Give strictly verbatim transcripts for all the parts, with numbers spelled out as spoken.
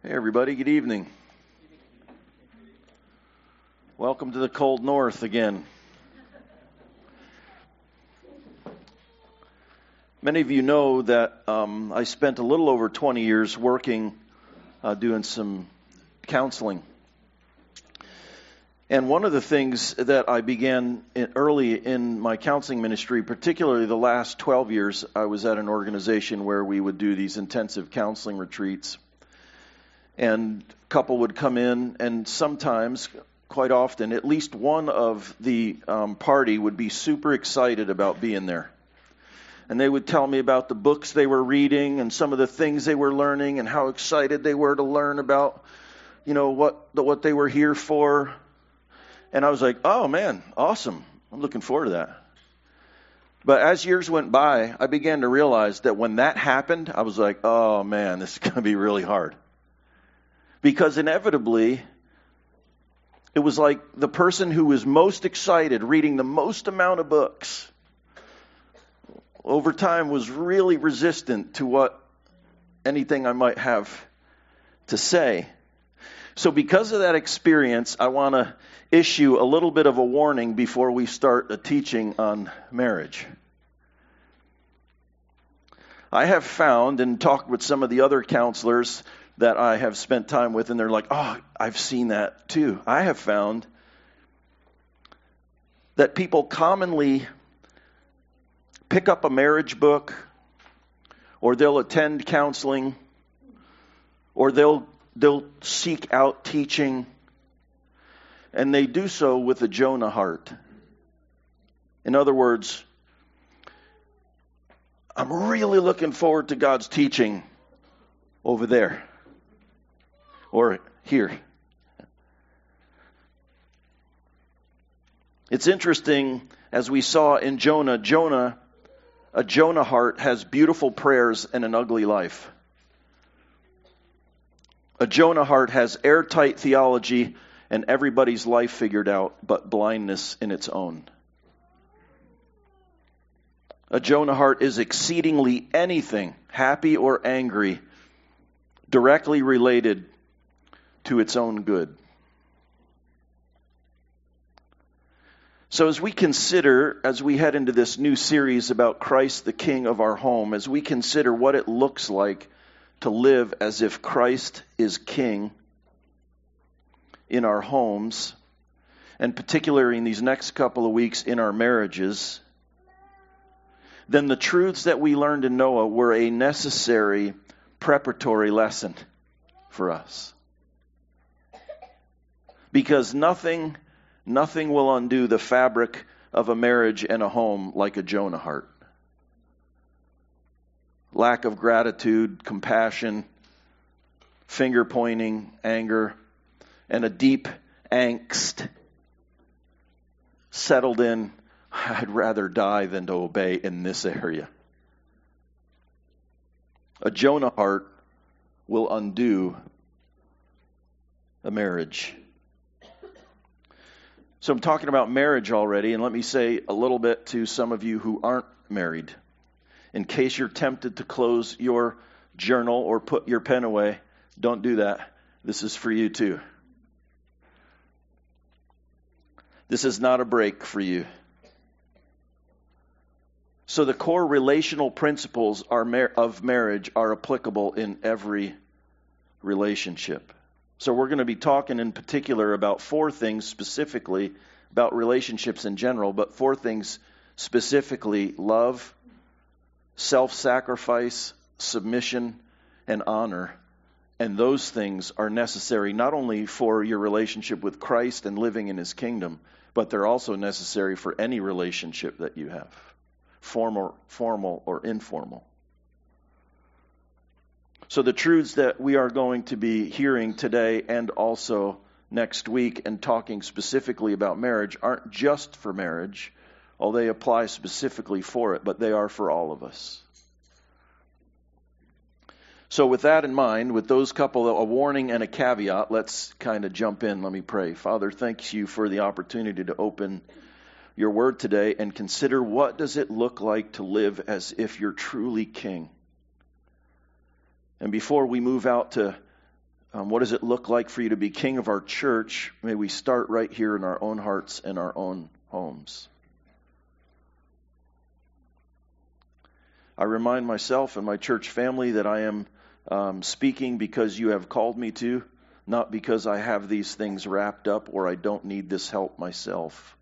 Hey everybody, good evening. Welcome to the cold north again. Many of you know that um, I spent a little over twenty years working, uh, doing some counseling. And one of the things that I began in early in my counseling ministry, particularly the last twelve years, I was at an organization where we would do these intensive counseling retreats. And a couple would come in, and sometimes, quite often, at least one of the um, party would be super excited about being there. And they would tell me about the books they were reading and some of the things they were learning and how excited they were to learn about, you know, what what they were here for. And I was like, oh man, awesome. I'm looking forward to that. But as years went by, I began to realize that when that happened, I was like, oh man, this is going to be really hard. Because inevitably, it was like the person who was most excited, reading the most amount of books, over time was really resistant to what anything I might have to say. So because of that experience, I want to issue a little bit of a warning before we start a teaching on marriage. I have found and talked with some of the other counselors that I have spent time with, and they're like, oh, I've seen that too. I have found that people commonly pick up a marriage book, or they'll attend counseling, or they'll they'll seek out teaching, and they do so with a Jonah heart. In other words, I'm really looking forward to God's teaching over there. Or here. It's interesting, as we saw in Jonah, Jonah, a Jonah heart has beautiful prayers and an ugly life. A Jonah heart has airtight theology and everybody's life figured out, but blindness in its own. A Jonah heart is exceedingly anything, happy or angry, directly related to its own good. So as we consider, as we head into this new series about Christ, the King of our home, as we consider what it looks like to live as if Christ is King in our homes, and particularly in these next couple of weeks in our marriages, then the truths that we learned in Noah were a necessary preparatory lesson for us. Because nothing, nothing will undo the fabric of a marriage and a home like a Jonah heart. Lack of gratitude, compassion, finger pointing, anger, and a deep angst settled in, I'd rather die than to obey in this area. A Jonah heart will undo a marriage. So I'm talking about marriage already, and let me say a little bit to some of you who aren't married. In case you're tempted to close your journal or put your pen away, don't do that. This is for you too. This is not a break for you. So the core relational principles are of marriage are applicable in every relationship. So we're going to be talking in particular about four things specifically, about relationships in general, but four things specifically: love, self-sacrifice, submission, and honor. And those things are necessary not only for your relationship with Christ and living in His kingdom, but they're also necessary for any relationship that you have, formal, formal or informal. So the truths that we are going to be hearing today and also next week and talking specifically about marriage aren't just for marriage, although they apply specifically for it, but they are for all of us. So with that in mind, with those couple, a warning and a caveat, let's kind of jump in. Let me pray. Father, thank you for the opportunity to open your word today and consider what does it look like to live as if you're truly King. And before we move out to Um, what does it look like for you to be king of our church? May we start right here in our own hearts and our own homes. I remind myself and my church family that I am um, speaking because you have called me to, not because I have these things wrapped up or I don't need this help myself.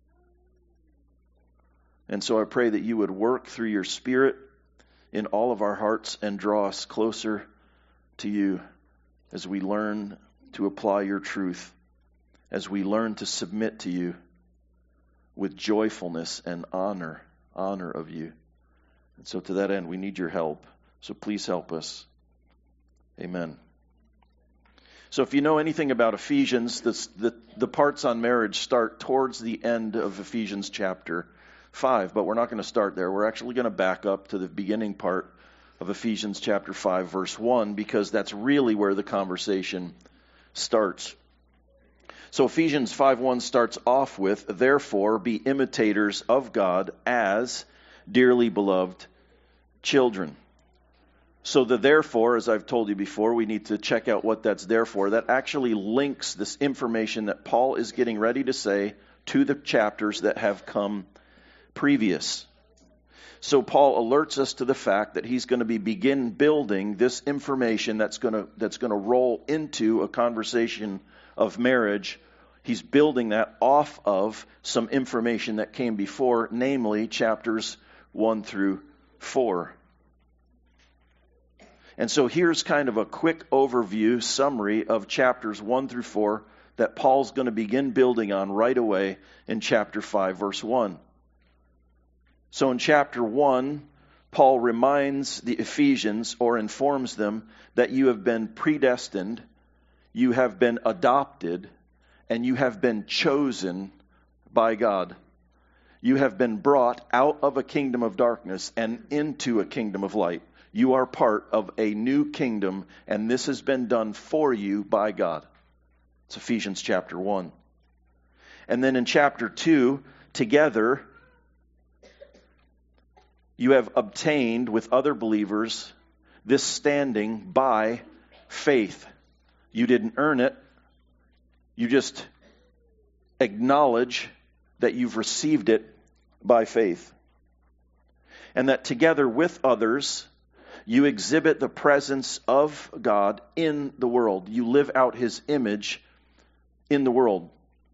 And so I pray that you would work through your Spirit in all of our hearts and draw us closer to you as we learn to apply your truth, as we learn to submit to you with joyfulness and honor, honor of you. And so to that end, we need your help. So please help us. Amen. So if you know anything about Ephesians, this, the, the parts on marriage start towards the end of Ephesians chapter five, but we're not going to start there. We're actually going to back up to the beginning part of Ephesians chapter five, verse one, because that's really where the conversation starts. So Ephesians five one starts off with, therefore be imitators of God as dearly beloved children. So the therefore, as I've told you before, we need to check out what that's there for. That actually links this information that Paul is getting ready to say to the chapters that have come previous. So Paul alerts us to the fact that he's going to be begin building this information that's going to that's going to roll into a conversation of marriage. He's building that off of some information that came before, namely chapters one through four. And so here's kind of a quick overview, summary of chapters one through four that Paul's going to begin building on right away in chapter five, verse one. So in chapter one, Paul reminds the Ephesians or informs them that you have been predestined, you have been adopted, and you have been chosen by God. You have been brought out of a kingdom of darkness and into a kingdom of light. You are part of a new kingdom, and this has been done for you by God. It's Ephesians chapter one. And then in chapter two, together, you have obtained with other believers this standing by faith. You didn't earn it. You just acknowledge that you've received it by faith. And that together with others, you exhibit the presence of God in the world. You live out His image in the world.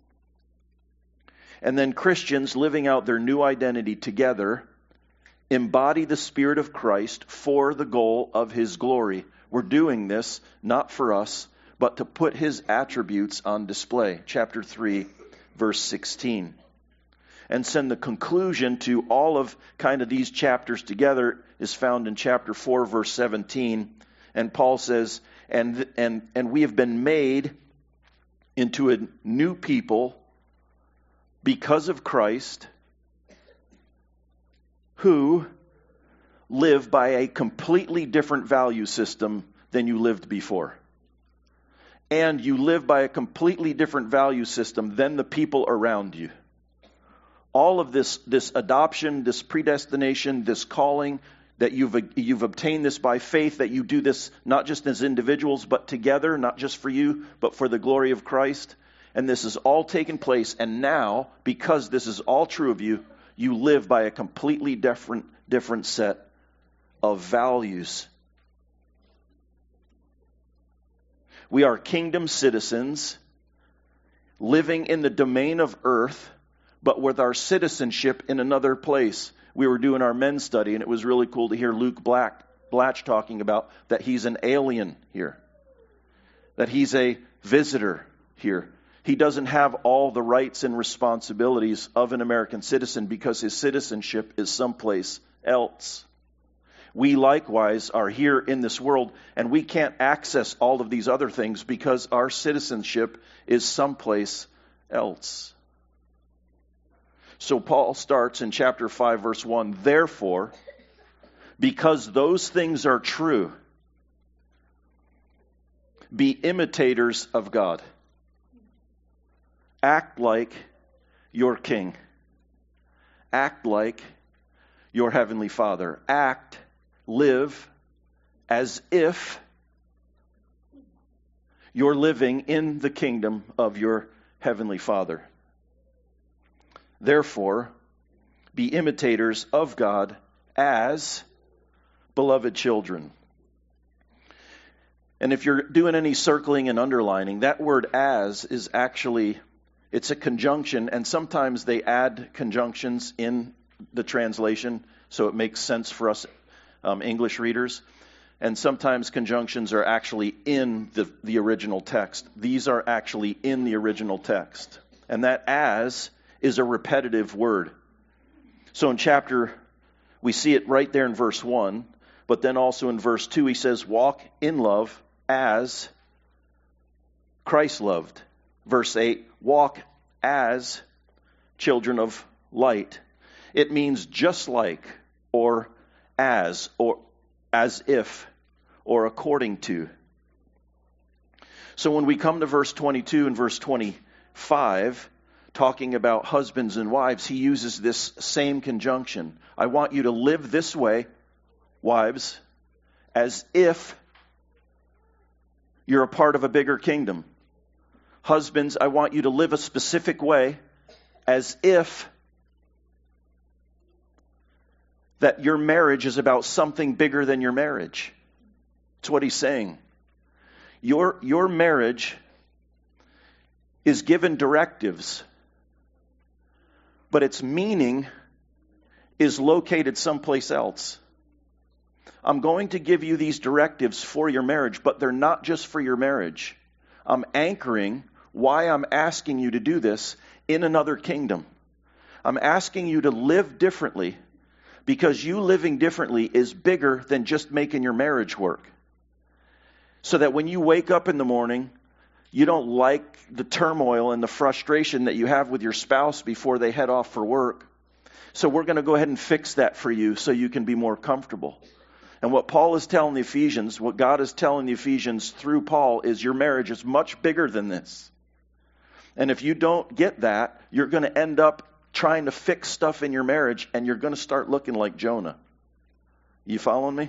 And then Christians living out their new identity together embody the Spirit of Christ for the goal of His glory. We're doing this not for us, but to put His attributes on display. Chapter three, verse sixteen. And then the conclusion to all of kind of these chapters together is found in chapter four, verse seventeen. And Paul says, and, and, and we have been made into a new people because of Christ, who live by a completely different value system than you lived before. And you live by a completely different value system than the people around you. All of this, this adoption, this predestination, this calling, that you've you've obtained this by faith, that you do this not just as individuals, but together, not just for you, but for the glory of Christ. And this has all taken place. And now, because this is all true of you, you live by a completely different, different set of values. We are kingdom citizens, living in the domain of earth, but with our citizenship in another place. We were doing our men's study, and it was really cool to hear Luke Black, Blatch talking about that he's an alien here, that he's a visitor here. He doesn't have all the rights and responsibilities of an American citizen because his citizenship is someplace else. We likewise are here in this world, and we can't access all of these other things because our citizenship is someplace else. So Paul starts in chapter five, verse one, therefore, because those things are true, be imitators of God. Act like your King. Act like your Heavenly Father. Act, live as if you're living in the kingdom of your heavenly Father. Therefore, be imitators of God as beloved children. And if you're doing any circling and underlining, that word as is actually, it's a conjunction, and sometimes they add conjunctions in the translation so it makes sense for us um, English readers. And sometimes conjunctions are actually in the, the original text. These are actually in the original text. And that as is a repetitive word. So in chapter, we see it right there in verse one, but then also in verse two, he says, walk in love as Christ loved. Verse eight, walk as children of light. It means just like, or as, or as if, or according to. So when we come to verse twenty-two and verse twenty-five, talking about husbands and wives, he uses this same conjunction. I want you to live this way, wives, as if you're a part of a bigger kingdom. Husbands, I want you to live a specific way, as if that your marriage is about something bigger than your marriage. That's what he's saying. Your, your marriage is given directives, but its meaning is located someplace else. I'm going to give you these directives for your marriage, but they're not just for your marriage. I'm anchoring why I'm asking you to do this in another kingdom. I'm asking you to live differently because you living differently is bigger than just making your marriage work. So that when you wake up in the morning, you don't like the turmoil and the frustration that you have with your spouse before they head off for work. So we're going to go ahead and fix that for you so you can be more comfortable. And what Paul is telling the Ephesians, what God is telling the Ephesians through Paul is your marriage is much bigger than this. And if you don't get that, you're going to end up trying to fix stuff in your marriage and you're going to start looking like Jonah. You following me?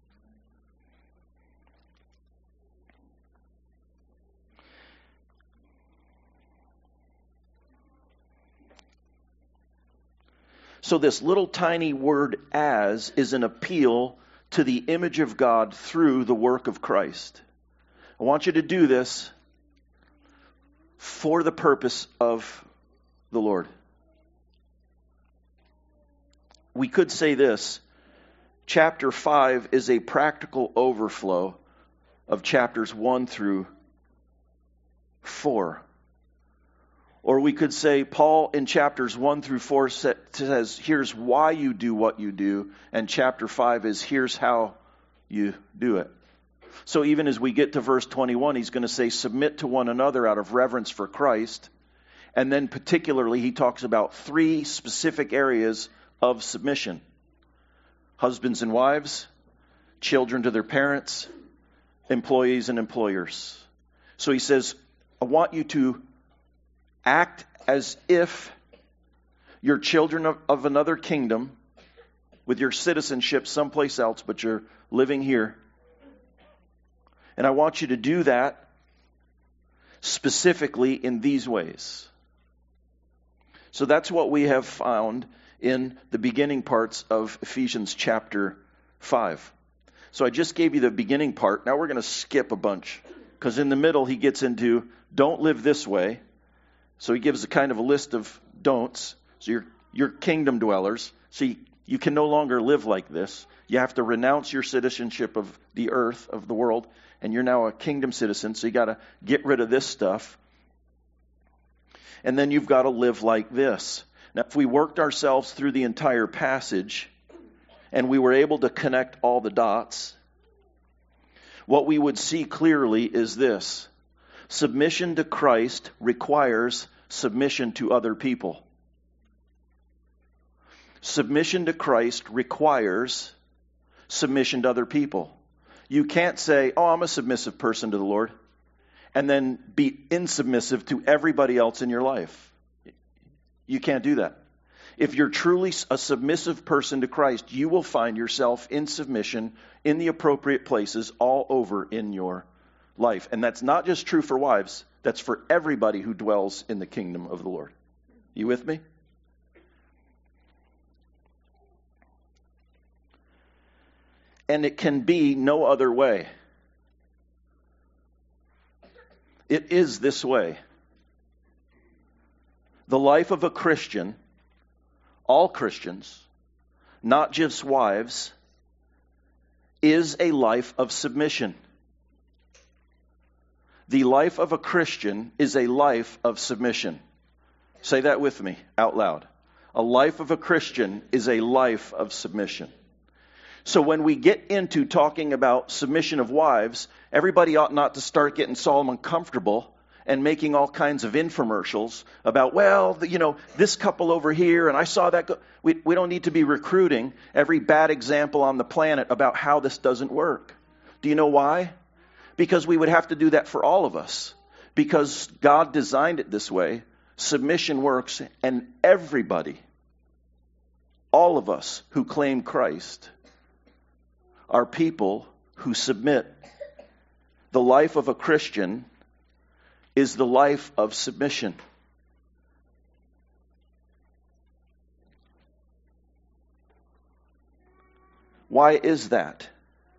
So this little tiny word as is an appeal to the image of God through the work of Christ. I want you to do this for the purpose of the Lord. We could say this, chapter five is a practical overflow of chapters one through four. Or we could say Paul in chapters one through four says, here's why you do what you do. And chapter five is, here's how you do it. So even as we get to verse twenty-one, he's going to say, submit to one another out of reverence for Christ. And then particularly, he talks about three specific areas of submission. Husbands and wives, children to their parents, employees and employers. So he says, I want you to act as if you're children of, of another kingdom with your citizenship someplace else, but you're living here. And I want you to do that specifically in these ways. So that's what we have found in the beginning parts of Ephesians chapter five. So I just gave you the beginning part. Now we're going to skip a bunch because in the middle he gets into don't live this way. So he gives a kind of a list of don'ts. So you're, you're kingdom dwellers. So you, you can no longer live like this. You have to renounce your citizenship of the earth, of the world, and you're now a kingdom citizen. So you got to get rid of this stuff. And then you've got to live like this. Now, if we worked ourselves through the entire passage and we were able to connect all the dots, what we would see clearly is this. Submission to Christ requires submission to other people. Submission to Christ requires submission to other people. You can't say, oh, I'm a submissive person to the Lord, and then be insubmissive to everybody else in your life. You can't do that. If you're truly a submissive person to Christ, you will find yourself in submission in the appropriate places all over in your life. And that's not just true for wives. That's for everybody who dwells in the kingdom of the Lord. You with me? And it can be no other way. It is this way. The life of a Christian, all Christians, not just wives, is a life of submission. The life of a Christian is a life of submission. Say that with me out loud. A life of a Christian is a life of submission. So when we get into talking about submission of wives, everybody ought not to start getting solemn uncomfortable and making all kinds of infomercials about, well, you know, this couple over here, and I saw that. Go-. We, we don't need to be recruiting every bad example on the planet about how this doesn't work. Do you know why? Because we would have to do that for all of us. Because God designed it this way. Submission works, and everybody, all of us who claim Christ, are people who submit. The life of a Christian is the life of submission. Why is that?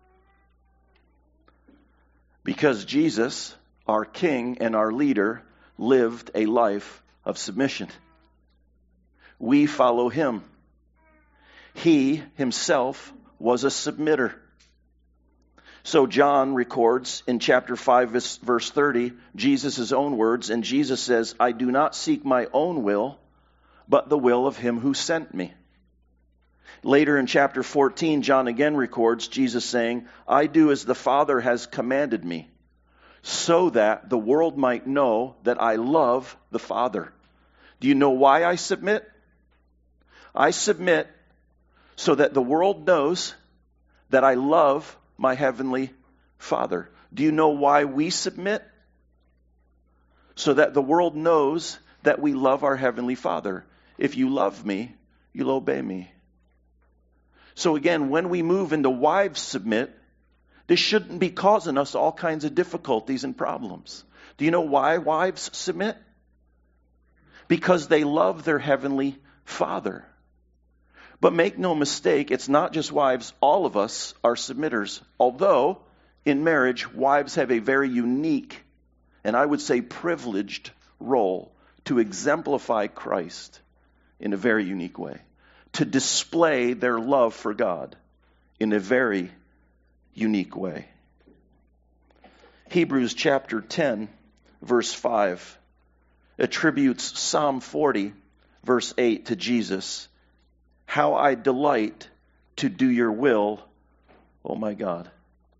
Because Jesus, our King and our leader, lived a life of submission. We follow him. He himself was a submitter. So John records in chapter five, verse thirty, Jesus' own words, and Jesus says, I do not seek my own will, but the will of him who sent me. Later in chapter fourteen, John again records Jesus saying, I do as the Father has commanded me, so that the world might know that I love the Father. Do you know why I submit? I submit so that the world knows that I love my heavenly Father. Do you know why we submit? So that the world knows that we love our heavenly Father. If you love me, you'll obey me. So again, when we move into wives submit, this shouldn't be causing us all kinds of difficulties and problems. Do you know why wives submit? Because they love their heavenly Father. But make no mistake, it's not just wives. All of us are submitters. Although, in marriage, wives have a very unique, and I would say privileged, role to exemplify Christ in a very unique way. To display their love for God in a very unique way. Hebrews chapter ten, verse five, attributes Psalm forty, verse eight to Jesus. How I delight to do your will, oh my God.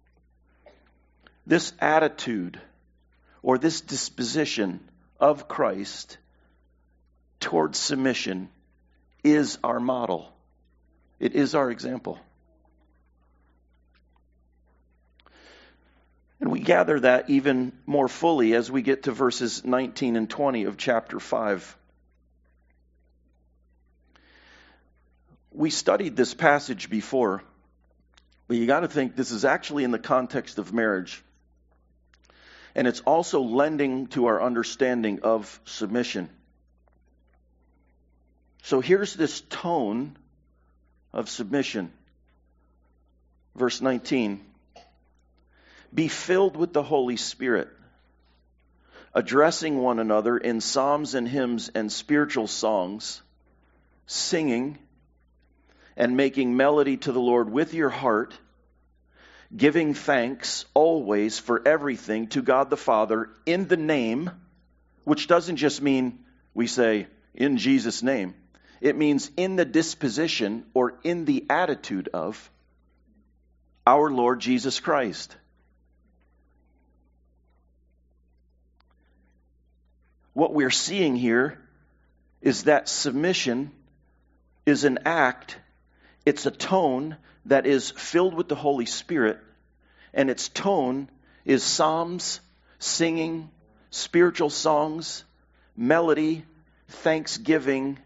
This attitude or this disposition of Christ towards submission is our model. It is our example. And we gather that even more fully as we get to verses nineteen and twenty of chapter five. We studied this passage before, but you got to think this is actually in the context of marriage. And it's also lending to our understanding of submission. So here's this tone of submission. Verse nineteen. Be filled with the Holy Spirit, addressing one another in psalms and hymns and spiritual songs, singing and making melody to the Lord with your heart, giving thanks always for everything to God the Father in the name, which doesn't just mean we say in Jesus' name. It means in the disposition or in the attitude of our Lord Jesus Christ. What we're seeing here is that submission is an act. It's a tone that is filled with the Holy Spirit, and its tone is psalms, singing, spiritual songs, melody, thanksgiving,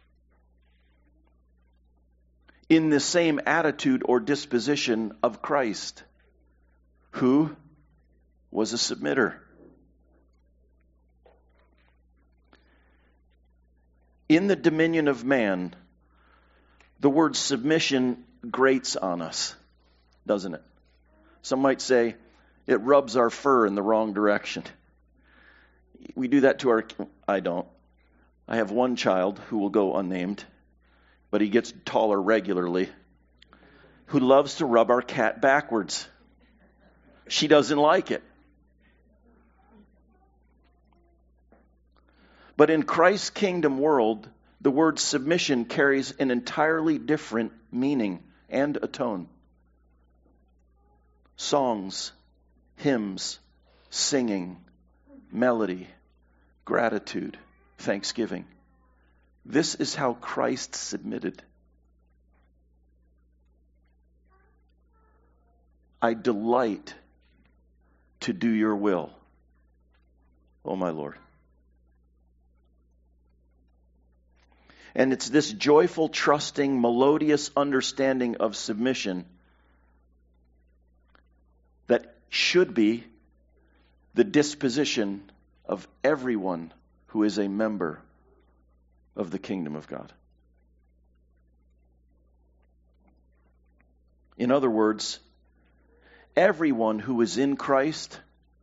in the same attitude or disposition of Christ, who was a submitter. In the dominion of man, the word submission grates on us, doesn't it? Some might say it rubs our fur in the wrong direction. We do that to our... I don't. I have one child who will go unnamed, but he gets taller regularly, who loves to rub our cat backwards. She doesn't like it. But in Christ's kingdom world, the word submission carries an entirely different meaning and a tone. Songs, hymns, singing, melody, gratitude, thanksgiving. This is how Christ submitted. I delight to do your will, O my Lord. And it's this joyful, trusting, melodious understanding of submission that should be the disposition of everyone who is a member of the kingdom of God. In other words, everyone who is in Christ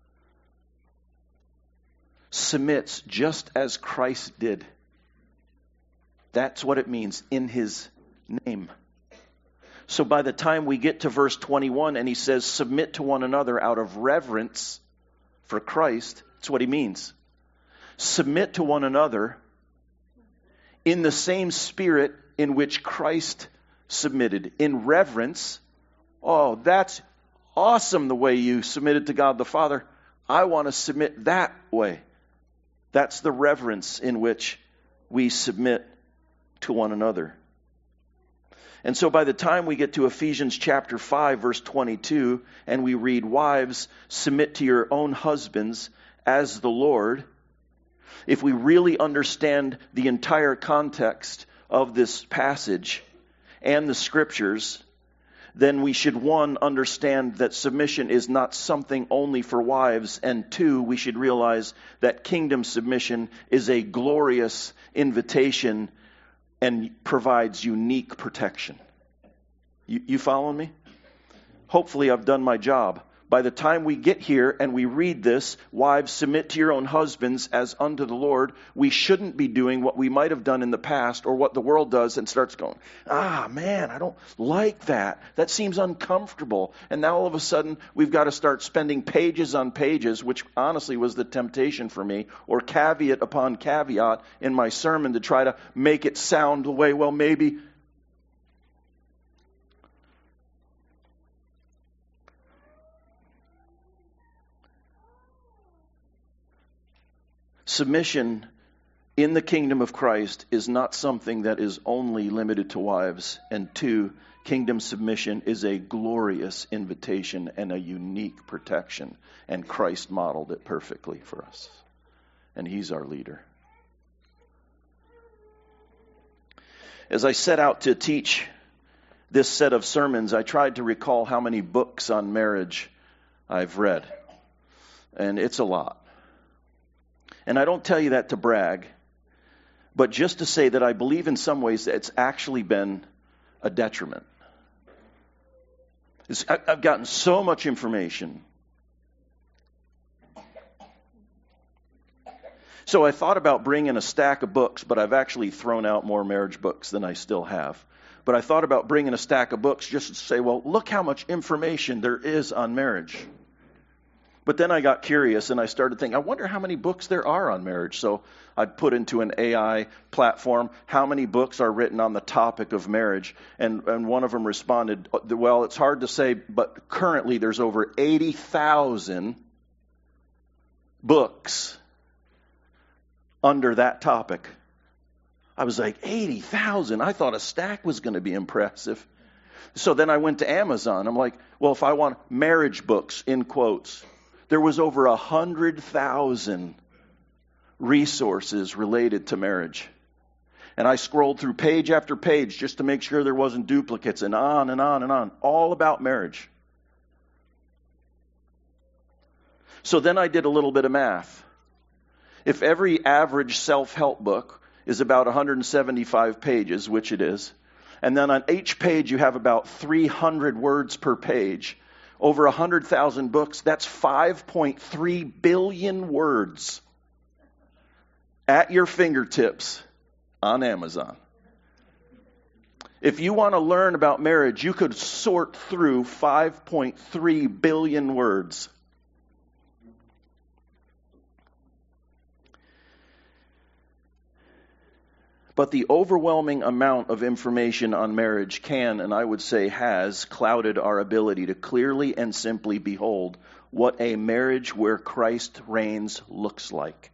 submits just as Christ did. That's what it means, in his name. So by the time we get to verse twenty-one and he says, submit to one another out of reverence for Christ, that's what he means. Submit to one another in the same spirit in which Christ submitted. In reverence. Oh, that's awesome the way you submitted to God the Father. I want to submit that way. That's the reverence in which we submit to one another. And so by the time we get to Ephesians chapter five, verse twenty-two, and we read, wives, submit to your own husbands as the Lord, if we really understand the entire context of this passage and the scriptures, then we should, one, understand that submission is not something only for wives, and two, we should realize that kingdom submission is a glorious invitation and provides unique protection. You, you following me? Hopefully I've done my job. By the time we get here and we read this, wives, submit to your own husbands as unto the Lord, we shouldn't be doing what we might have done in the past or what the world does and starts going, ah, man, I don't like that. That seems uncomfortable. And now all of a sudden we've got to start spending pages on pages, which honestly was the temptation for me, or caveat upon caveat in my sermon to try to make it sound the way, well, maybe... Submission in the kingdom of Christ is not something that is only limited to wives. And two, kingdom submission is a glorious invitation and a unique protection. And Christ modeled it perfectly for us. And he's our leader. As I set out to teach this set of sermons, I tried to recall how many books on marriage I've read. And it's a lot. And I don't tell you that to brag, but just to say that I believe in some ways that it's actually been a detriment. It's, I've gotten so much information. So I thought about bringing a stack of books, but I've actually thrown out more marriage books than I still have. But I thought about bringing a stack of books just to say, well, look how much information there is on marriage. But then I got curious and I started thinking, I wonder how many books there are on marriage. So I put into an A I platform, how many books are written on the topic of marriage? And, and one of them responded, well, it's hard to say, but currently there's over eighty thousand books under that topic. I was like, eighty thousand? I thought a stack was going to be impressive. So then I went to Amazon. I'm like, well, if I want marriage books, in quotes, there was over a hundred thousand resources related to marriage. And I scrolled through page after page just to make sure there wasn't duplicates, and on and on and on, all about marriage. So then I did a little bit of math. If every average self-help book is about one hundred seventy-five pages, which it is, and then on each page you have about three hundred words per page, over one hundred thousand books, that's five point three billion words at your fingertips on Amazon. If you want to learn about marriage, you could sort through five point three billion words. But the overwhelming amount of information on marriage can, and I would say has, clouded our ability to clearly and simply behold what a marriage where Christ reigns looks like.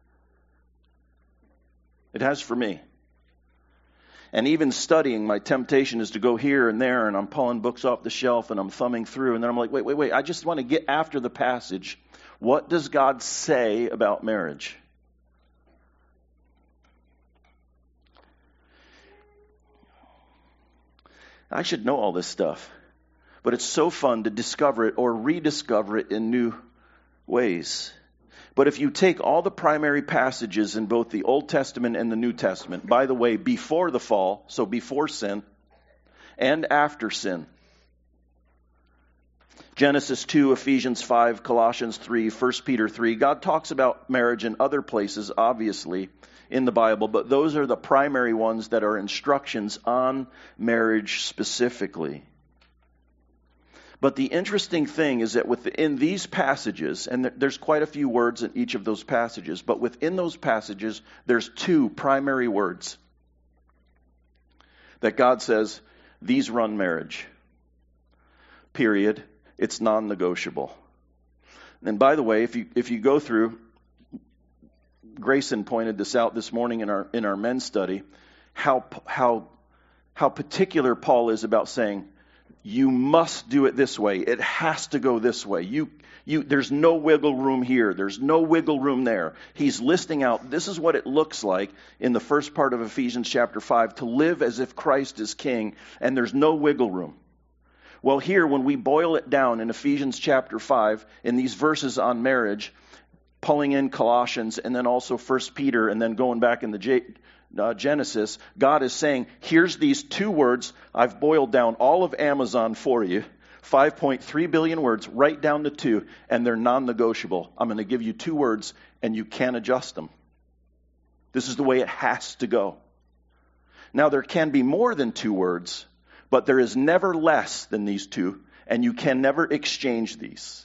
It has for me. And even studying, my temptation is to go here and there, and I'm pulling books off the shelf, and I'm thumbing through, and then I'm like, wait, wait, wait, I just want to get after the passage. What does God say about marriage? I should know all this stuff, but it's so fun to discover it or rediscover it in new ways. But if you take all the primary passages in both the Old Testament and the New Testament, by the way, before the fall, so before sin, and after sin, Genesis two, Ephesians five, Colossians three, First Peter three, God talks about marriage in other places, obviously, in the Bible, but those are the primary ones that are instructions on marriage specifically. But the interesting thing is that within these passages, and there's quite a few words in each of those passages, but within those passages, there's two primary words that God says, these run marriage. Period. It's non-negotiable. And by the way, if you if you go through, Grayson pointed this out this morning in our in our men's study, how how how particular Paul is about saying, you must do it this way. It has to go this way. You you there's no wiggle room here. There's no wiggle room there. He's listing out, this is what it looks like in the first part of Ephesians chapter five, to live as if Christ is king, and there's no wiggle room. Well, here, when we boil it down in Ephesians chapter five, in these verses on marriage, pulling in Colossians and then also First Peter and then going back in the J, uh, Genesis, God is saying, here's these two words. I've boiled down all of Amazon for you, five point three billion words, right down to two, and they're non-negotiable. I'm going to give you two words, and you can't adjust them. This is the way it has to go. Now, there can be more than two words, but there is never less than these two, and you can never exchange these.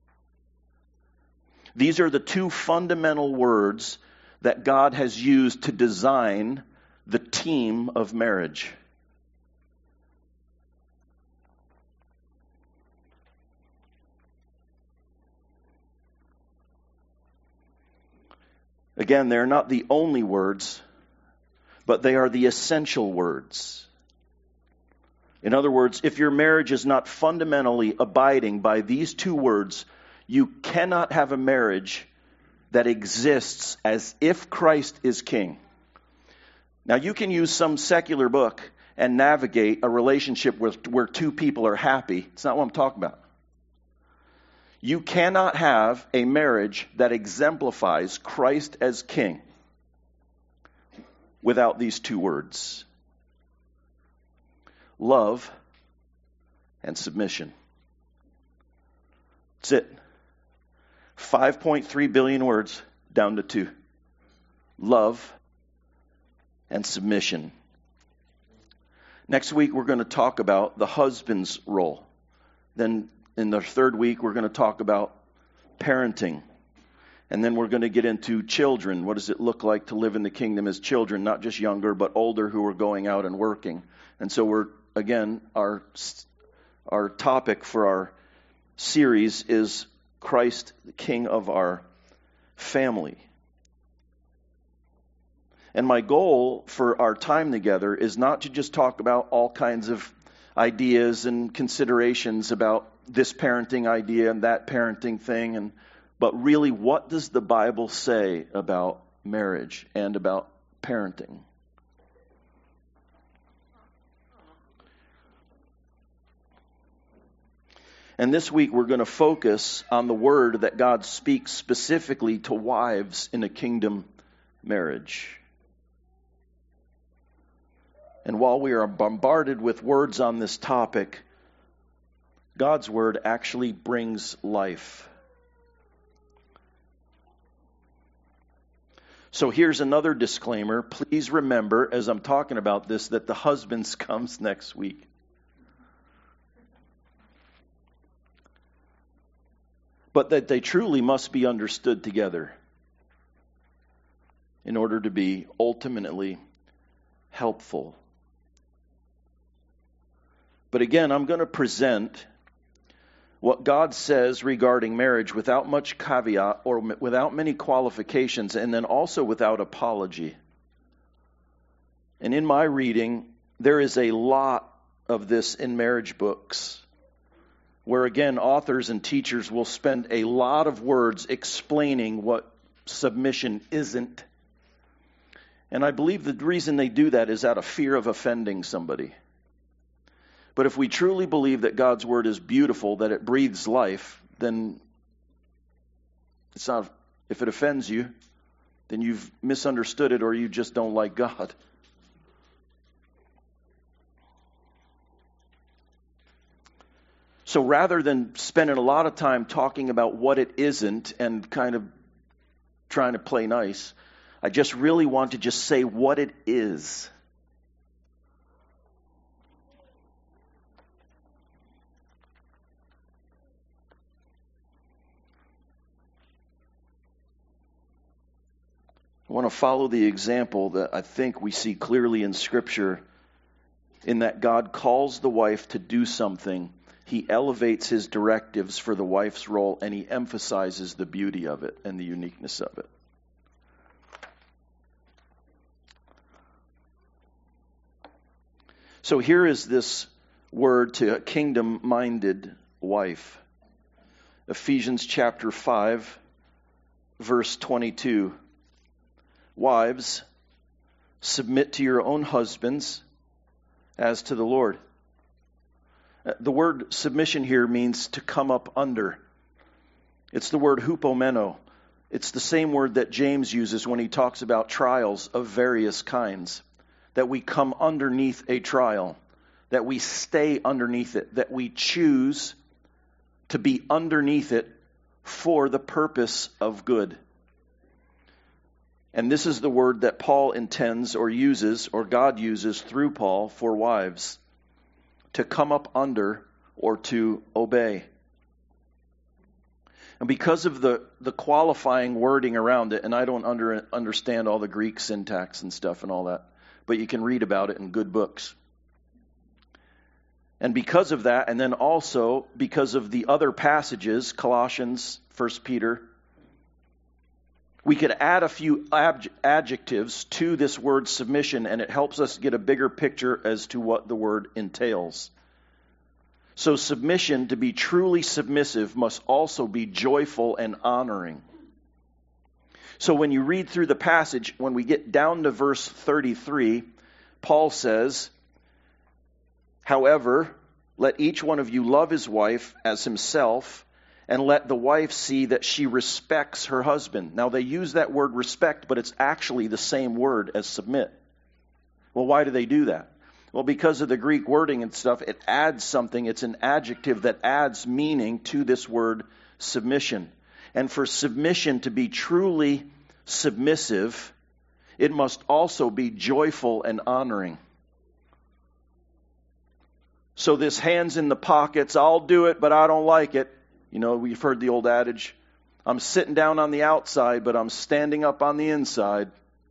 These are the two fundamental words that God has used to design the team of marriage. Again, they're not the only words, but they are the essential words. In other words, if your marriage is not fundamentally abiding by these two words, you cannot have a marriage that exists as if Christ is king. Now, you can use some secular book and navigate a relationship where, where two people are happy. It's not what I'm talking about. You cannot have a marriage that exemplifies Christ as king without these two words: love and submission. That's it. five point three billion words down to two. Love and submission. Next week, we're going to talk about the husband's role. Then in the third week, we're going to talk about parenting. And then we're going to get into children. What does it look like to live in the kingdom as children, not just younger, but older who are going out and working? And so we're, again, our our topic for our series is Christ, the King of our family. And my goal for our time together is not to just talk about all kinds of ideas and considerations about this parenting idea and that parenting thing, and but really, what does the Bible say about marriage and about parenting? And this week we're going to focus on the word that God speaks specifically to wives in a kingdom marriage. And while we are bombarded with words on this topic, God's word actually brings life. So here's another disclaimer. Please remember, as I'm talking about this, that the husbands comes next week. But that they truly must be understood together in order to be ultimately helpful. But again, I'm going to present what God says regarding marriage without much caveat or without many qualifications, and then also without apology. And in my reading, there is a lot of this in marriage books, where again, authors and teachers will spend a lot of words explaining what submission isn't. And I believe the reason they do that is out of fear of offending somebody. But if we truly believe that God's word is beautiful, that it breathes life, then it's not, if it offends you, then you've misunderstood it or you just don't like God. So rather than spending a lot of time talking about what it isn't and kind of trying to play nice, I just really want to just say what it is. I want to follow the example that I think we see clearly in Scripture, in that God calls the wife to do something. He elevates his directives for the wife's role, and he emphasizes the beauty of it and the uniqueness of it. So here is this word to a kingdom-minded wife. Ephesians chapter five, verse twenty-two. Wives, submit to your own husbands as to the Lord. The word submission here means to come up under. It's the word hupomeno. It's the same word that James uses when he talks about trials of various kinds. That we come underneath a trial. That we stay underneath it. That we choose to be underneath it for the purpose of good. And this is the word that Paul intends or uses, or God uses through Paul for wives. To come up under or to obey. And because of the, the qualifying wording around it, and I don't under, understand all the Greek syntax and stuff and all that, but you can read about it in good books. And because of that, and then also because of the other passages, Colossians, First Peter, we could add a few ab- adjectives to this word submission, and it helps us get a bigger picture as to what the word entails. So submission, to be truly submissive, must also be joyful and honoring. So when you read through the passage, when we get down to verse thirty-three, Paul says, however, let each one of you love his wife as himself, and let the wife see that she respects her husband. Now they use that word respect, but it's actually the same word as submit. Well, why do they do that? Well, because of the Greek wording and stuff, it adds something. It's an adjective that adds meaning to this word submission. And for submission to be truly submissive, it must also be joyful and honoring. So this hands in the pockets, I'll do it, but I don't like it. You know, we've heard the old adage, I'm sitting down on the outside, but I'm standing up on the inside.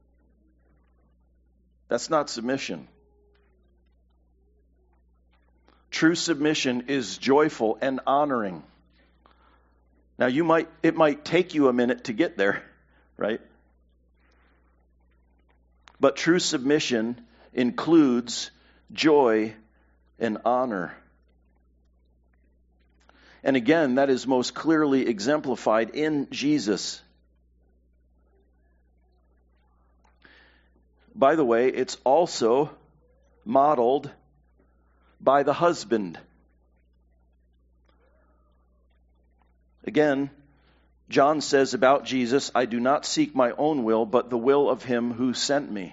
That's not submission. True submission is joyful and honoring. Now you might, it might take you a minute to get there, right? But true submission includes joy and honor. And again, that is most clearly exemplified in Jesus. By the way, it's also modeled by the husband. Again, John says about Jesus, I do not seek my own will, but the will of him who sent me.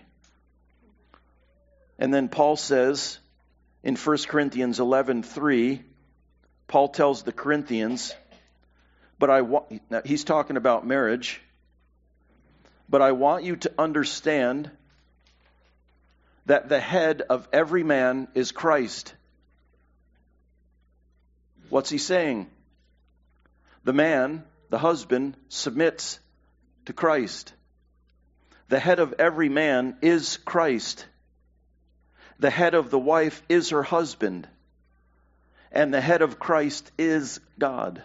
And then Paul says in First Corinthians eleven three, Paul tells the Corinthians, but I want, now he's talking about marriage, but I want you to understand that the head of every man is Christ. What's he saying? The man, the husband, submits to Christ. The head of every man is Christ. The head of the wife is her husband. And the head of Christ is God.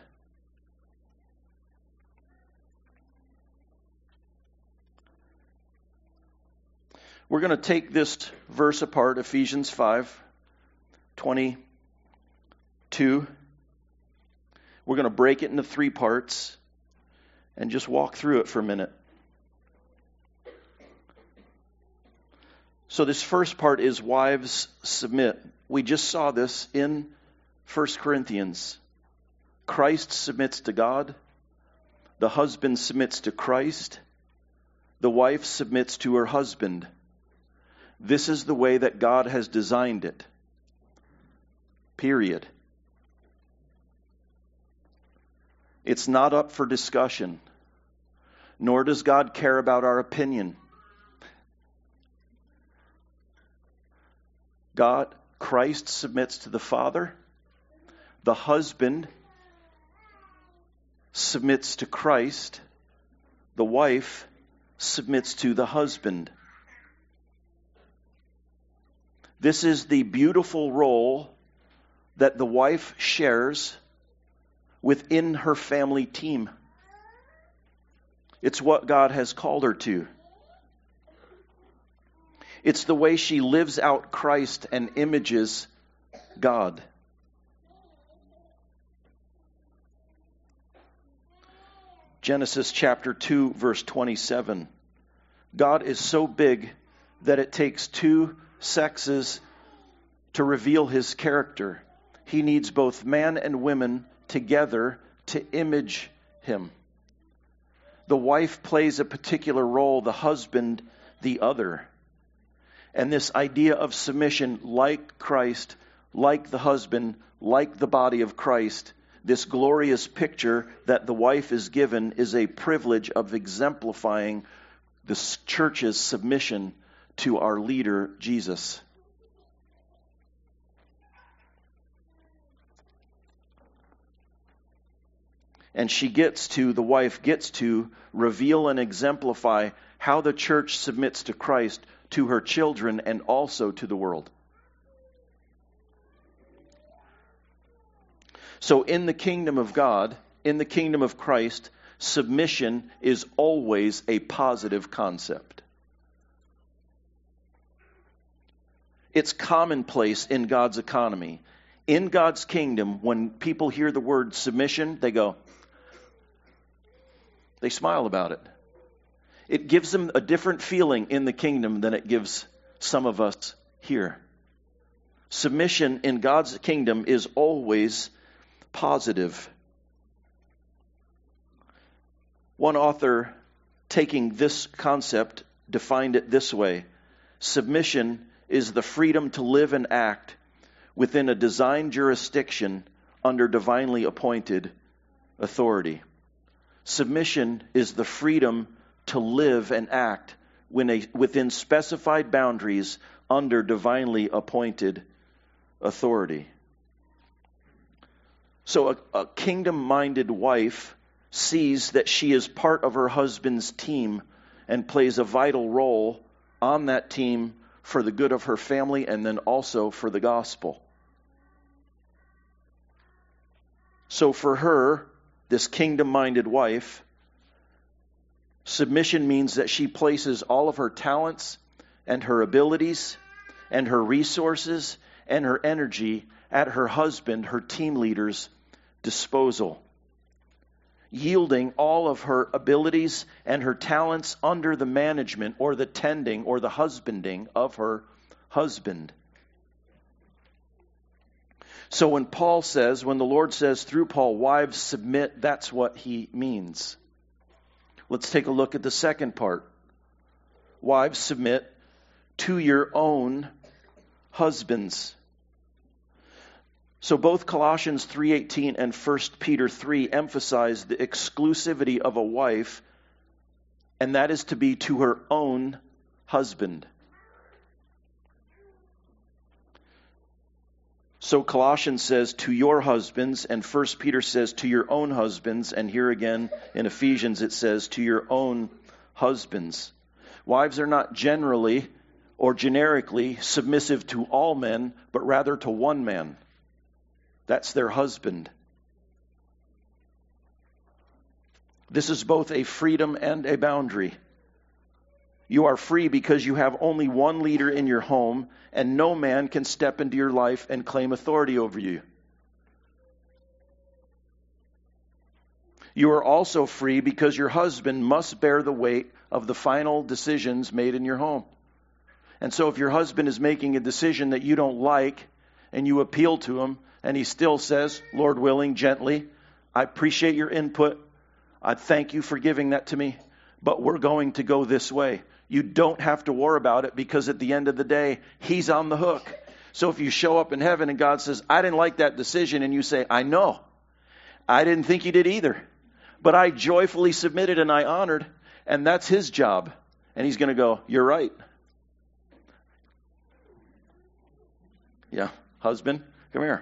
We're going to take this verse apart, Ephesians five twenty-two. We're going to break it into three parts and just walk through it for a minute. So this first part is wives submit. We just saw this in First Corinthians. Christ submits to God. The husband submits to Christ. The wife submits to her husband. This is the way that God has designed it. Period. It's not up for discussion. Nor does God care about our opinion. God, Christ submits to the Father. The husband submits to Christ. The wife submits to the husband. This is the beautiful role that the wife shares within her family team. It's what God has called her to. It's the way she lives out Christ and images God. Genesis chapter two, verse twenty-seven. God is so big that it takes two sexes to reveal his character. He needs both man and women together to image him. The wife plays a particular role, the husband the other. And this idea of submission, like Christ, like the husband, like the body of Christ, this glorious picture that the wife is given is a privilege of exemplifying the church's submission to our leader, Jesus. And she gets to, the wife gets to, reveal and exemplify how the church submits to Christ, to her children, and also to the world. So in the kingdom of God, in the kingdom of Christ, submission is always a positive concept. It's commonplace in God's economy. In God's kingdom, when people hear the word submission, they go, they smile about it. It gives them a different feeling in the kingdom than it gives some of us here. Submission in God's kingdom is always positive. One author, taking this concept, defined it this way: submission is the freedom to live and act within a designed jurisdiction under divinely appointed authority. Submission is the freedom to live and act when a, within specified boundaries under divinely appointed authority. So a, a kingdom-minded wife sees that she is part of her husband's team and plays a vital role on that team for the good of her family and then also for the gospel. So for her, this kingdom-minded wife, submission means that she places all of her talents and her abilities and her resources and her energy at her husband, her team leader's disposal, yielding all of her abilities and her talents under the management or the tending or the husbanding of her husband. So when Paul says, when the Lord says through Paul, wives submit, that's what he means. Let's take a look at the second part. Wives submit to your own husbands. So both Colossians three eighteen and First Peter three emphasize the exclusivity of a wife, and that is to be to her own husband. So Colossians says to your husbands, and First Peter says to your own husbands, and here again in Ephesians it says to your own husbands. Wives are not generally or generically submissive to all men, but rather to one man. That's their husband. This is both a freedom and a boundary. You are free because you have only one leader in your home, and no man can step into your life and claim authority over you. You are also free because your husband must bear the weight of the final decisions made in your home. And so if your husband is making a decision that you don't like, and you appeal to him, and he still says, Lord willing, gently, I appreciate your input. I thank you for giving that to me, but we're going to go this way. You don't have to worry about it, because at the end of the day, he's on the hook. So if you show up in heaven and God says, I didn't like that decision, and you say, I know. I didn't think you did either. But I joyfully submitted and I honored, and that's his job. And he's going to go, you're right. Yeah, husband, come here.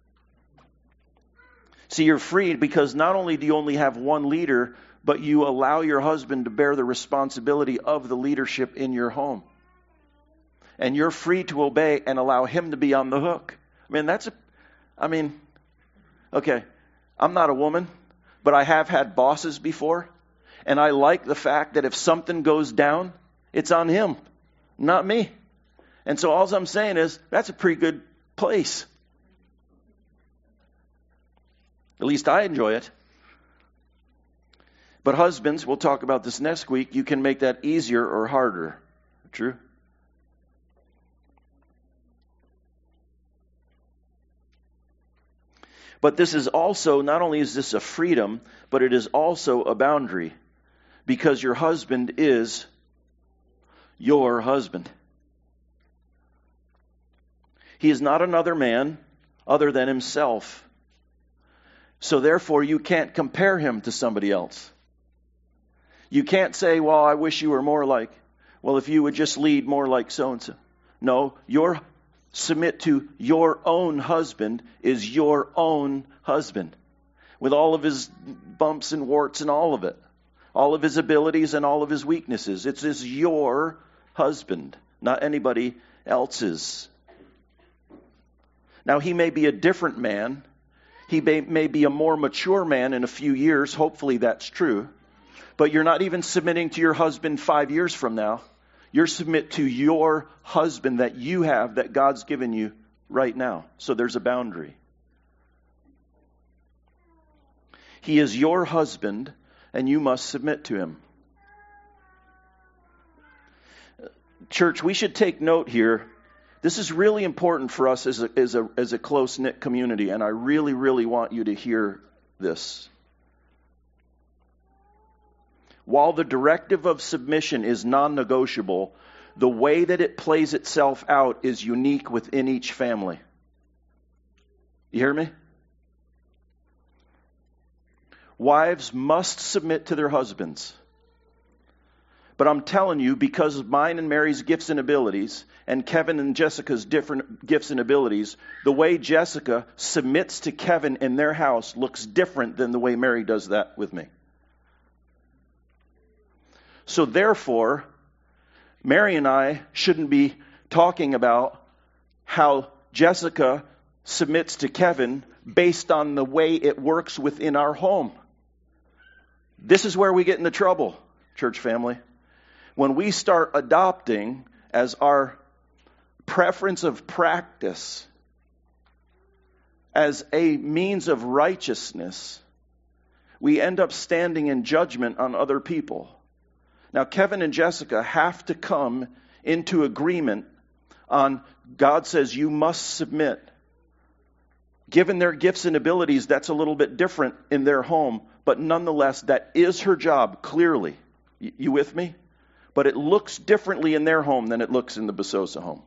See, you're freed because not only do you only have one leader, but you allow your husband to bear the responsibility of the leadership in your home. And you're free to obey and allow him to be on the hook. I mean, that's a, I mean, okay, I'm not a woman, but I have had bosses before. And I like the fact that if something goes down, it's on him, not me. And so all I'm saying is, that's a pretty good place. At least I enjoy it. But husbands, we'll talk about this next week, you can make that easier or harder. True? But this is also, not only is this a freedom, but it is also a boundary. Because your husband is your husband. He is not another man other than himself. So therefore, you can't compare him to somebody else. You can't say, well, I wish you were more like, well, if you would just lead more like so-and-so. No, your submit to your own husband is your own husband. With all of his bumps and warts and all of it. All of his abilities and all of his weaknesses. It's is your husband, not anybody else's. Now, he may be a different man. He may, may be a more mature man in a few years. Hopefully that's true. But you're not even submitting to your husband five years from now. You're submit to your husband that you have, that God's given you right now. So there's a boundary. He is your husband, and you must submit to him. Church, we should take note here. This is really important for us as a, as a, as a close-knit community, and I really, really want you to hear this. While the directive of submission is non-negotiable, the way that it plays itself out is unique within each family. You hear me? Wives must submit to their husbands. But I'm telling you, because of mine and Mary's gifts and abilities, and Kevin and Jessica's different gifts and abilities, the way Jessica submits to Kevin in their house looks different than the way Mary does that with me. So therefore, Mary and I shouldn't be talking about how Jessica submits to Kevin based on the way it works within our home. This is where we get into trouble, church family. When we start adopting as our preference of practice, as a means of righteousness, we end up standing in judgment on other people. Now, Kevin and Jessica have to come into agreement on, God says you must submit. Given their gifts and abilities, that's a little bit different in their home, but nonetheless, that is her job, clearly. You, you with me? But it looks differently in their home than it looks in the Besosa home.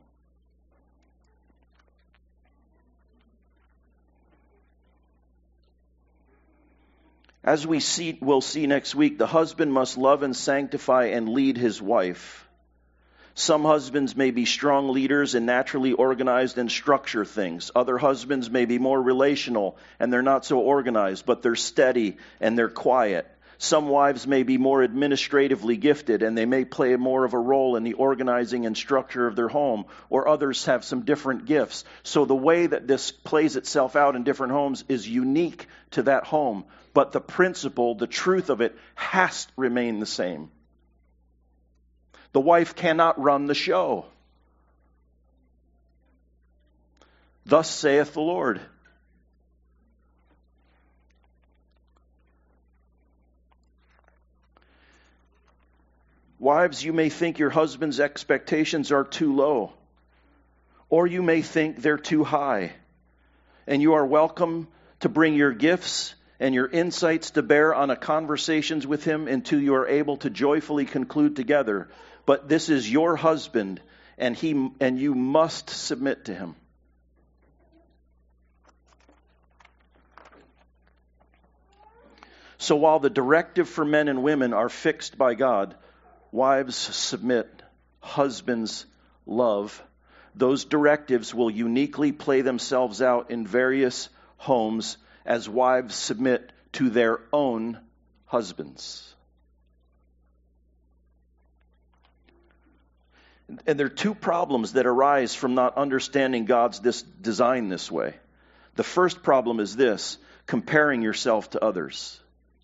As we see, we'll see next week, the husband must love and sanctify and lead his wife. Some husbands may be strong leaders and naturally organized and structure things. Other husbands may be more relational and they're not so organized, but they're steady and they're quiet. Some wives may be more administratively gifted and they may play more of a role in the organizing and structure of their home, or others have some different gifts. So the way that this plays itself out in different homes is unique to that home, but the principle, the truth of it, has to remain the same. The wife cannot run the show. Thus saith the Lord. Wives, you may think your husband's expectations are too low, or you may think they're too high, and you are welcome to bring your gifts and your insights to bear on a conversations with him until you are able to joyfully conclude together. But this is your husband, and he and you must submit to him. So while the directive for men and women are fixed by God, wives submit, husbands love. Those directives will uniquely play themselves out in various homes as wives submit to their own husbands. And there are two problems that arise from not understanding God's this design this way. The first problem is this: comparing yourself to others.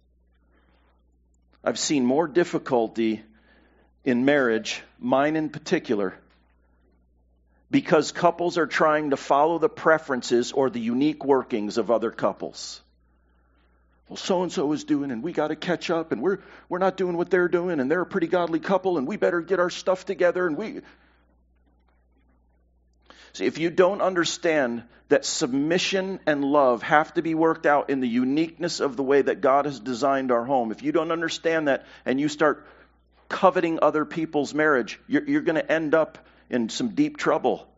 I've seen more difficulty in marriage, mine in particular, because couples are trying to follow the preferences or the unique workings of other couples. Well, so-and-so is doing, and we got to catch up, and we're we're not doing what they're doing, and they're a pretty godly couple, and we better get our stuff together, and we... See, if you don't understand that submission and love have to be worked out in the uniqueness of the way that God has designed our home, if you don't understand that, and you start coveting other people's marriage, you're, you're going to end up in some deep trouble.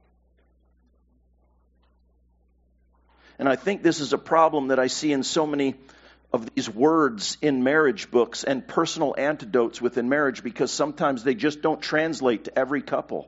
And I think this is a problem that I see in so many of these words in marriage books and personal antidotes within marriage, because sometimes they just don't translate to every couple.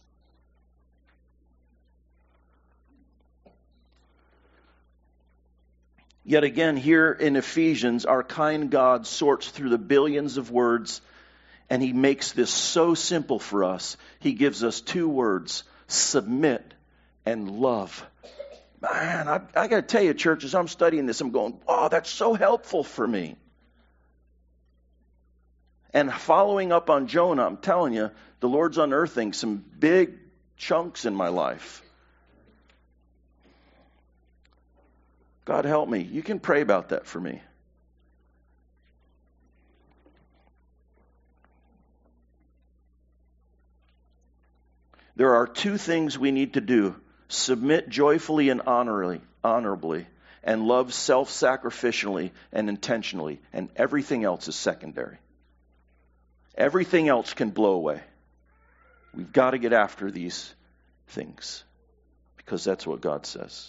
Yet again, here in Ephesians, our kind God sorts through the billions of words, and he makes this so simple for us. He gives us two words: submit and love. Man, I, I got to tell you, church, as I'm studying this, I'm going, oh, that's so helpful for me. And following up on Jonah, I'm telling you, the Lord's unearthing some big chunks in my life. God help me. You can pray about that for me. There are two things we need to do: submit joyfully and honorably, honorably, and love self-sacrificially and intentionally. And everything else is secondary. Everything else can blow away. We've got to get after these things, because that's what God says.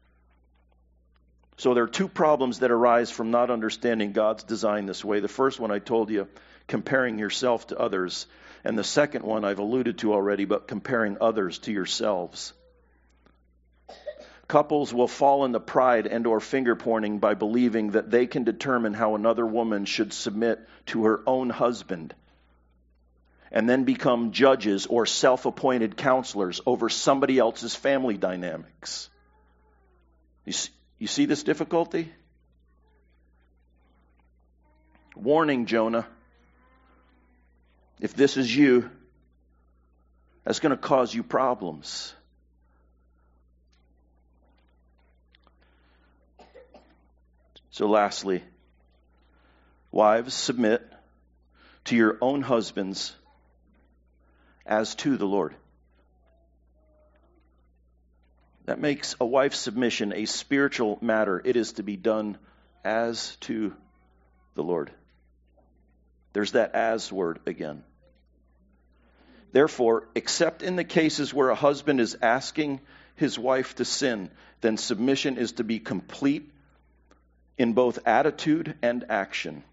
So there are two problems that arise from not understanding God's design this way. The first one I told you, comparing yourself to others. And the second one I've alluded to already, but comparing others to yourselves. Couples will fall into pride and or finger pointing by believing that they can determine how another woman should submit to her own husband, and then become judges or self-appointed counselors over somebody else's family dynamics. You see, you see this difficulty? Warning, Jonah. If this is you, that's going to cause you problems. So lastly, wives, submit to your own husbands as to the Lord. That makes a wife's submission a spiritual matter. It is to be done as to the Lord. There's that as word again. Therefore, except in the cases where a husband is asking his wife to sin, then submission is to be complete in both attitude and action.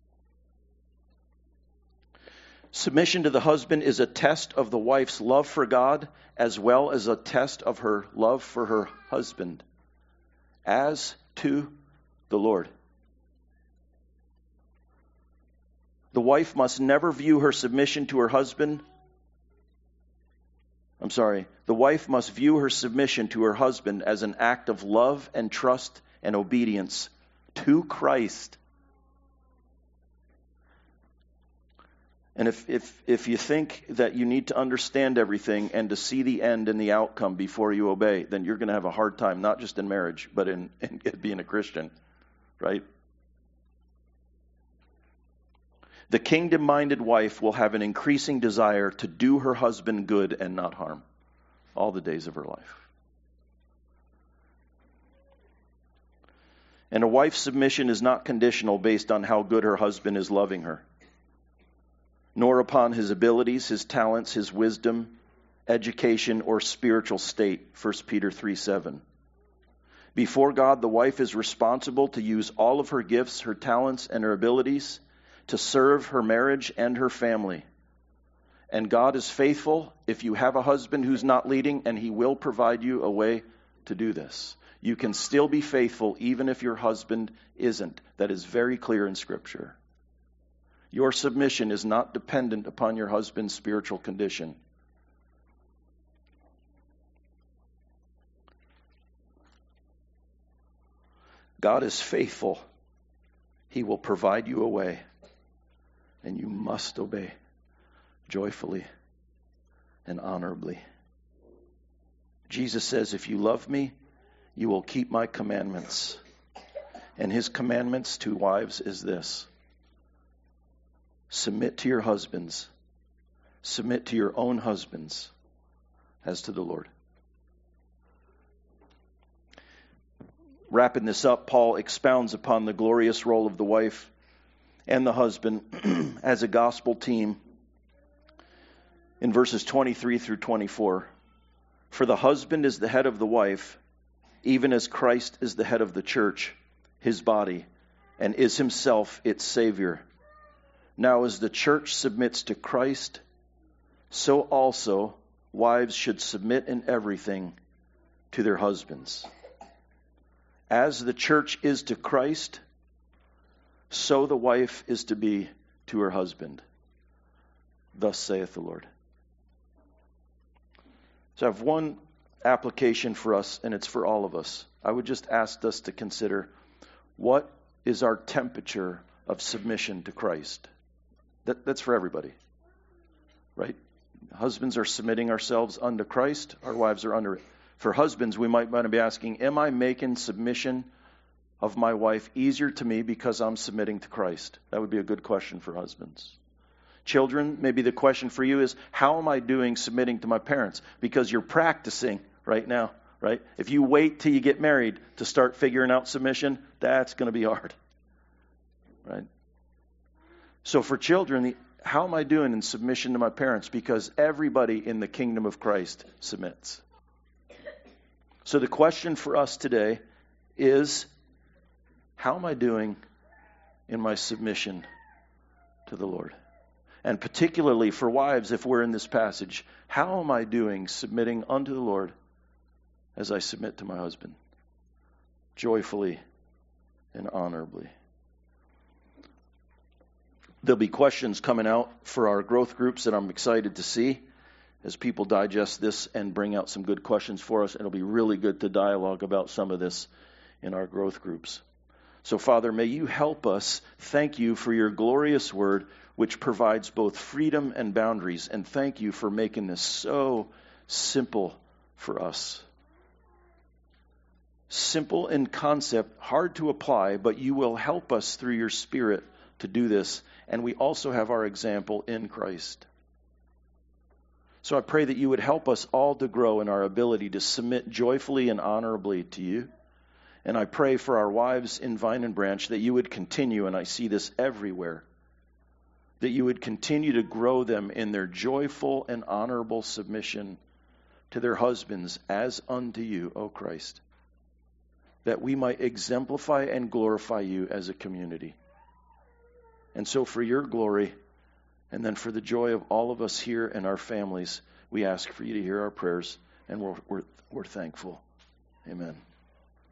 Submission to the husband is a test of the wife's love for God as well as a test of her love for her husband, as to the Lord. The wife must never view her submission to her husband I'm sorry, the wife must view her submission to her husband as an act of love and trust and obedience to Christ. And if, if, if you think that you need to understand everything and to see the end and the outcome before you obey, then you're going to have a hard time, not just in marriage, but in, in being a Christian, right? The kingdom-minded wife will have an increasing desire to do her husband good and not harm all the days of her life. And a wife's submission is not conditional based on how good her husband is loving her, nor upon his abilities, his talents, his wisdom, education, or spiritual state, First Peter three seven. Before God, the wife is responsible to use all of her gifts, her talents, and her abilities to serve her marriage and her family. And God is faithful if you have a husband who's not leading, and he will provide you a way to do this. You can still be faithful even if your husband isn't. That is very clear in Scripture. Your submission is not dependent upon your husband's spiritual condition. God is faithful. He will provide you a way. And you must obey joyfully and honorably. Jesus says, if you love me, you will keep my commandments. And his commandments to wives is this: submit to your husbands. Submit to your own husbands as to the Lord. Wrapping this up, Paul expounds upon the glorious role of the wife and the husband as a gospel team in verses twenty-three through twenty-four. For the husband is the head of the wife, even as Christ is the head of the church, his body, and is himself its Savior. Now as the church submits to Christ, so also wives should submit in everything to their husbands. As the church is to Christ, so the wife is to be to her husband. Thus saith the Lord. So I have one application for us, and it's for all of us. I would just ask us to consider, what is our temperature of submission to Christ? That, that's for everybody, right? Husbands are submitting ourselves unto Christ. Our wives are under it. For husbands, we might want to be asking, am I making submission of my wife easier to me because I'm submitting to Christ? That would be a good question for husbands. Children, maybe the question for you is, how am I doing submitting to my parents? Because you're practicing right now, right? If you wait till you get married to start figuring out submission, that's going to be hard, right? So for children, how am I doing in submission to my parents? Because everybody in the kingdom of Christ submits. So the question for us today is, how am I doing in my submission to the Lord? And particularly for wives, if we're in this passage, how am I doing submitting unto the Lord as I submit to my husband? Joyfully and honorably. There'll be questions coming out for our growth groups that I'm excited to see as people digest this and bring out some good questions for us. It'll be really good to dialogue about some of this in our growth groups. So, Father, may you help us. Thank you for your glorious word, which provides both freedom and boundaries. And thank you for making this so simple for us. Simple in concept, hard to apply, but you will help us through your Spirit to do this. And we also have our example in Christ. So I pray that you would help us all to grow in our ability to submit joyfully and honorably to you. And I pray for our wives in Vine and Branch that you would continue, and I see this everywhere, that you would continue to grow them in their joyful and honorable submission to their husbands as unto you, O Christ, that we might exemplify and glorify you as a community. And so for your glory, and then for the joy of all of us here and our families, we ask for you to hear our prayers, and we're, we're, we're thankful. Amen.